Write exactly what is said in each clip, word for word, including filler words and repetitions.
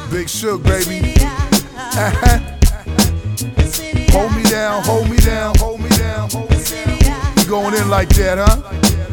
Big Shook, baby. Hold me down, hold me down, hold me down, hold me down. You going in like that, huh?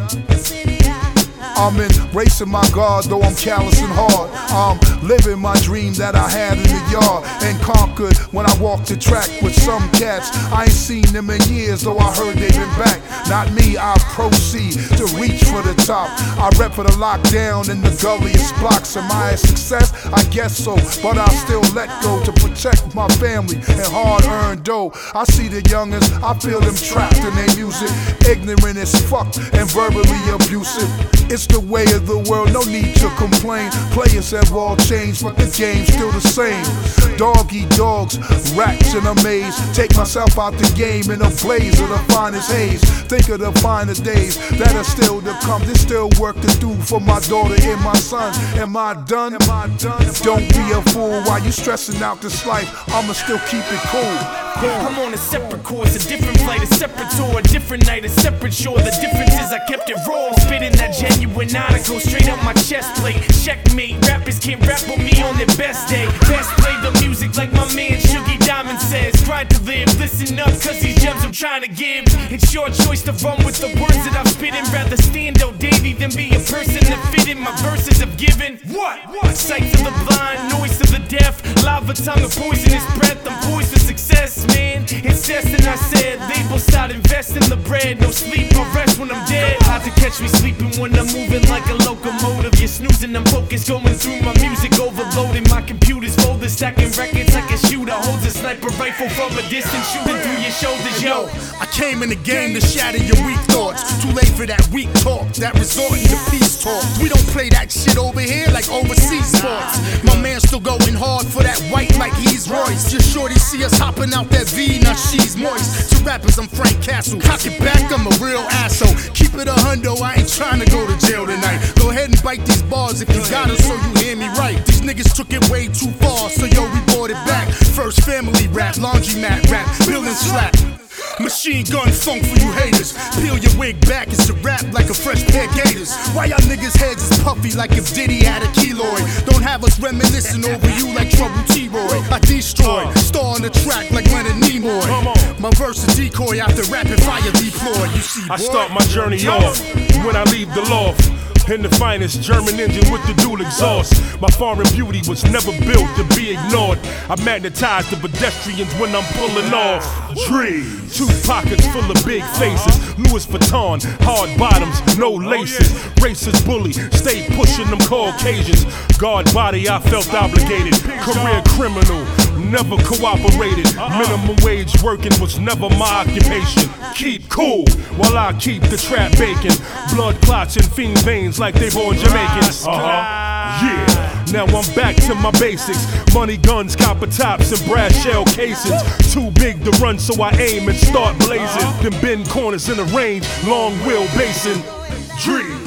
I'm embracing my God, though I'm callous and hard. I'm living my dream that I had in the yard and conquered when I walked the track with some cats. I ain't seen them in years, though I heard they've been back. Not me, I proceed to reach for the top. I rep for the lockdown in the gulliest blocks. Am I a success? I guess so, but I still let go to protect my family and hard-earned dough. I see the youngins, I feel them trapped in their music, ignorant as fuck and verbally abusive. It's the way of the world, no need to complain. Players have all changed, but the game's still the same. Dog eat dogs, rats in a maze. Take myself out the game in a blaze of the finest haze. Think of the finer days that are still to come. There's still work to do for my daughter and my son. Am I done? Am I done? Don't be a fool while you stressing out this life. I'ma still keep it cool. I'm on a separate course, a different flight, a separate tour, a different night, a separate shore. The difference is I kept it raw, spitting that genuine article straight up my chest plate. Checkmate, rappers can't rap on me on their best day. Best play the music like my man Shuggy Diamond says. Grind to live, listen up, cause these gems I'm trying to give. It's your choice to run with the words that I'm spitting. Rather stand out Davey than be a person that fit in my verses I've given. What? What? Sight to the blind, noise to the deaf, lava tongue of poisonous breath. I'm poised for success, man. Incessant, I said. Labels start investing the bread. No sleep, I rest when I'm dead. Hard to catch me sleeping when I'm moving like a locomotive. You're snoozing, I'm focused, going through my music, overloading my computer's folder, stacking records like a shooter holds a sniper rifle from a distance, shooting through your shoulders, yo. I came in the game to shatter your weak thoughts. Too late for that weak talk, that resorting to peace talk. We don't play that shit over here like overseas sports. My man still going hard for that white like he's Royce. Just shorty see us hopping out that V, now she's moist. To rappers, I'm Frank Castle. Cock it back, I'm a real asshole. Keep it a hundo, I ain't trying to go to jail tonight. Go ahead and bite these bars if you got it, so you hear me right. These niggas took it way too far, so yo, we brought it back. First family rap, laundromat rap, building slap. Machine gun funk for you haters. Peel your wig back, it's a rap like a fresh pair of gators. Why y'all niggas heads is puffy like if Diddy had a keloid? Don't have us reminiscing over you like Trouble T-Roy. I destroy, star on the track like Leonard Nimoy. My verse a decoy after rapid fire deploy. You see, boy, I start my journey off when I leave the loft. In the finest German engine with the dual exhaust. My foreign beauty was never built to be ignored. I magnetize the pedestrians when I'm pulling off. Trees, two pockets full of big faces. Louis Vuitton, hard bottoms, no laces. Racist bully, stay pushing them Caucasians. Guard body, I felt obligated. Career criminal, never cooperated. Minimum wage working was never my occupation. Keep cool while I keep the trap baking. Blood clots and fiend veins like they born Jamaicans. Uh-huh. Yeah. Now I'm back to my basics. Money, guns, copper tops, and brass shell casings. Too big to run, so I aim and start blazing. Then bend corners in the range, long wheel basing. Dream.